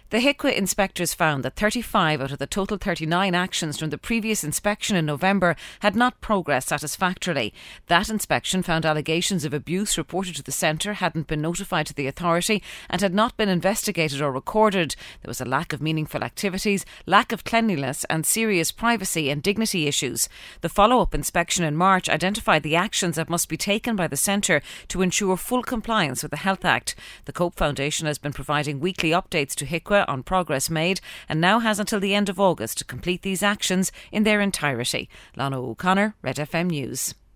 The HIQA inspectors found that 35 out of the total 39 actions from the previous inspection in November had not progressed satisfactorily. That inspection found allegations of abuse reported to the centre hadn't been notified to the authority and had not been investigated or recorded. There was a lack of meaningful activities, lack of cleanliness and serious privacy and dignity issues. The follow-up inspection in March identified the actions that must be taken by the centre to ensure full compliance with the Health Act. The Cope Foundation has been providing weekly updates to HIQA on progress made and now has until the end of August to complete these actions in their entirety. Lana O'Connor, Red FM News.